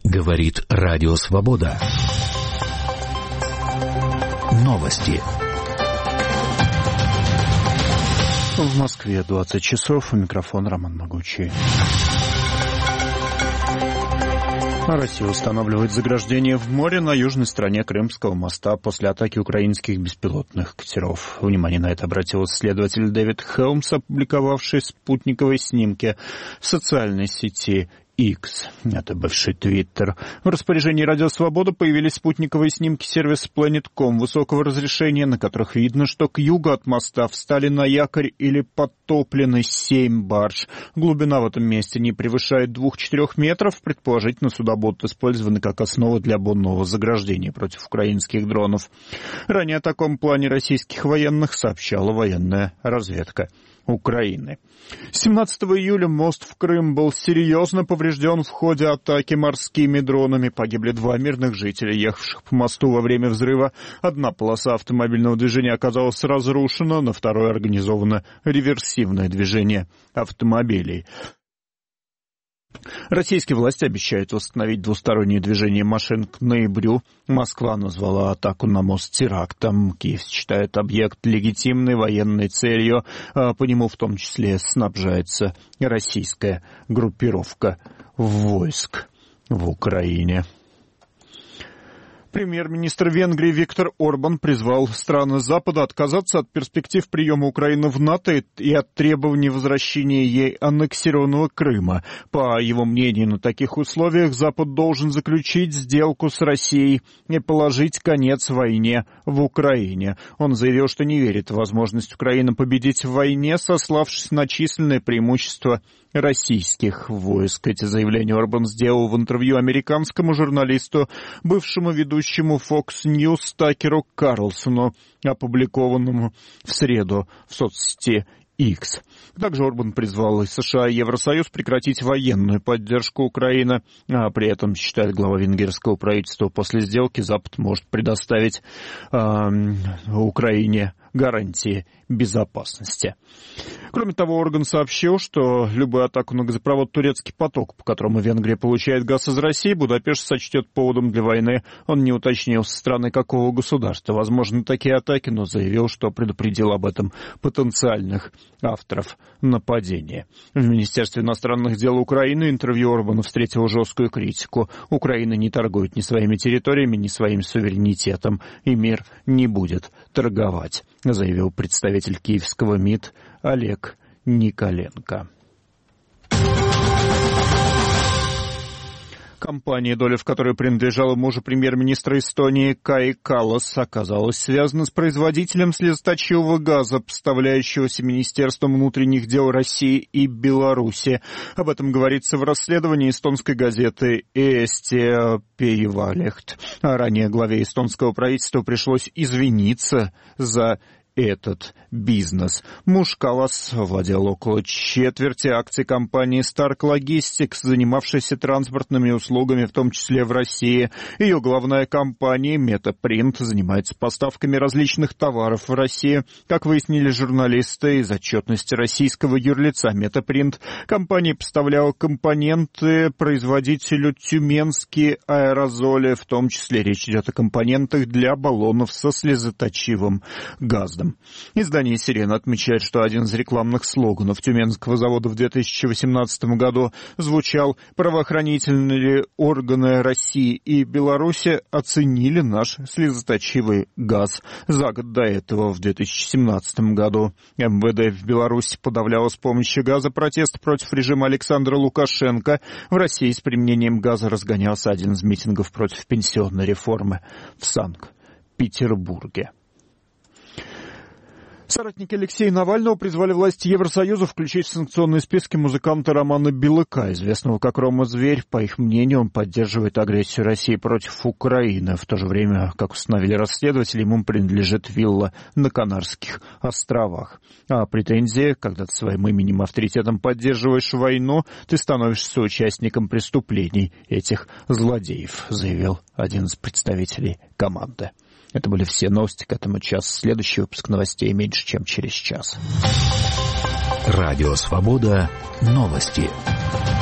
Говорит Радио Свобода. Новости. В Москве 20 часов. У микрофона Роман Могучий. Россия устанавливает заграждение в море на южной стороне Крымского моста после атаки украинских беспилотных катеров. Внимание на это обратил исследователь Дэвид Хелмс, опубликовавший спутниковые снимки в социальной сети X. Это бывший Твиттер. В распоряжении Радио Свобода появились спутниковые снимки сервиса Planet.com высокого разрешения, на которых видно, что к югу от моста встали на якорь или подтоплены 7 барж. Глубина в этом месте не превышает 2-4 метров. Предположительно, суда будут использованы как основа для бомбового заграждения против украинских дронов. Ранее о таком плане российских военных сообщала военная разведка Украины. 17 июля мост в Крым был серьезно поврежден в ходе атаки морскими дронами. Погибли 2 мирных жителя, ехавших по мосту во время взрыва. Одна полоса автомобильного движения оказалась разрушена, на второй организовано реверсивное движение автомобилей. Российские власти обещают восстановить двустороннее движение машин к ноябрю. Москва назвала атаку на мост терактом. Киев считает объект легитимной военной целью. По нему в том числе снабжается российская группировка войск в Украине. Премьер-министр Венгрии Виктор Орбан призвал страны Запада отказаться от перспектив приема Украины в НАТО и от требований возвращения ей аннексированного Крыма. По его мнению, на таких условиях Запад должен заключить сделку с Россией и положить конец войне в Украине. Он заявил, что не верит в возможность Украины победить в войне, сославшись на численное преимущество российских войск. Эти заявления Орбан сделал в интервью американскому журналисту, бывшему ведущему Fox News Такеру Карлсону, опубликованному в среду в соцсети X. Также Орбан призвал и США и Евросоюз прекратить военную поддержку Украины, а при этом, считает глава венгерского правительства, после сделки Запад может предоставить Украине гарантии безопасности. Кроме того, Орбан сообщил, что любую атаку на газопровод «Турецкий поток», по которому Венгрия получает газ из России, Будапешт сочтет поводом для войны. Он не уточнил, со стороны какого государства возможны такие атаки, но заявил, что предупредил об этом потенциальных авторов нападения. В Министерстве иностранных дел Украины интервью Орбана встретило жесткую критику. Украина не торгует ни своими территориями, ни своим суверенитетом, и мир не будет торговать, заявил представитель киевского МИД Олег Николенко. Компания, доля в которой принадлежала мужу премьер-министра Эстонии Каи Каллас, оказалась связана с производителем слезоточивого газа, поставляющегося Министерством внутренних дел России и Беларуси. Об этом говорится в расследовании эстонской газеты «Eesti Päevalehт». Ранее главе эстонского правительства пришлось извиниться за этот бизнес. Муж Каллас владел около четверти акций компании Stark Logistics, занимавшейся транспортными услугами, в том числе в России. Ее главная компания Metaprint занимается поставками различных товаров в Россию. Как выяснили журналисты, из отчетности российского юрлица Metaprint, компания поставляла компоненты производителю Тюменские аэрозоли, в том числе речь идет о компонентах для баллонов со слезоточивым газом. Издание «Сирена» отмечает, что один из рекламных слоганов Тюменского завода в 2018 году звучал: «Правоохранительные органы России и Беларуси оценили наш слезоточивый газ». За год до этого, в 2017 году, МВД в Беларуси подавляло с помощью газа протест против режима Александра Лукашенко. В России с применением газа разгонялся один из митингов против пенсионной реформы в Санкт-Петербурге. Соратники Алексея Навального призвали власти Евросоюза включить в санкционные списки музыканта Романа Белыка, известного как Рома Зверь. По их мнению, он поддерживает агрессию России против Украины. В то же время, как установили расследователи, ему принадлежит вилла на Канарских островах. А претензия: когда ты своим именем, авторитетом поддерживаешь войну, ты становишься соучастником преступлений этих злодеев, заявил один из представителей команды. Это были все новости к этому часу. Следующий выпуск новостей меньше, чем через час. Радио Свобода. Новости.